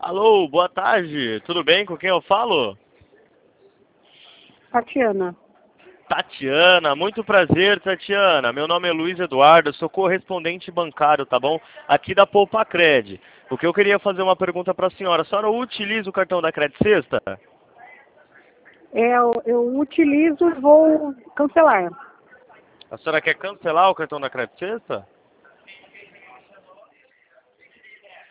Alô, boa tarde. Tudo bem? Com quem eu falo? Tatiana. Tatiana, muito prazer, Tatiana. Meu nome é Luiz Eduardo, sou correspondente bancário, tá bom? Aqui da Poupa-Cred. O que eu queria fazer uma pergunta para a senhora. A senhora utiliza o cartão da Cred Sexta? Eu utilizo e vou cancelar. A senhora quer cancelar o cartão da Cred Sexta?